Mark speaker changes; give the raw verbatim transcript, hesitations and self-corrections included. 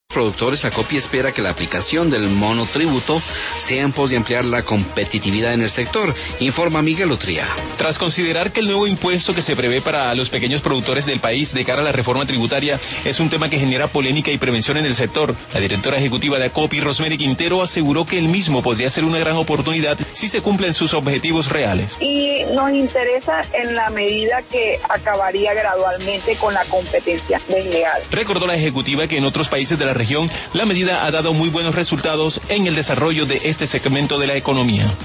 Speaker 1: Productores, Acopi espera que la aplicación del monotributo sea en pos de ampliar la competitividad en el sector, informa Miguel Utría.
Speaker 2: Tras considerar que el nuevo impuesto que se prevé para los pequeños productores del país de cara a la reforma tributaria es un tema que genera polémica y prevención en el sector, la directora ejecutiva de Acopi, Rosemary Quintero, aseguró que el mismo podría ser una gran oportunidad si se cumplen sus objetivos reales.
Speaker 3: Y nos interesa en la medida que acabaría gradualmente con la competencia desleal.
Speaker 2: Recordó la ejecutiva que en otros países de la región, la medida ha dado muy buenos resultados en el desarrollo de este segmento de la economía.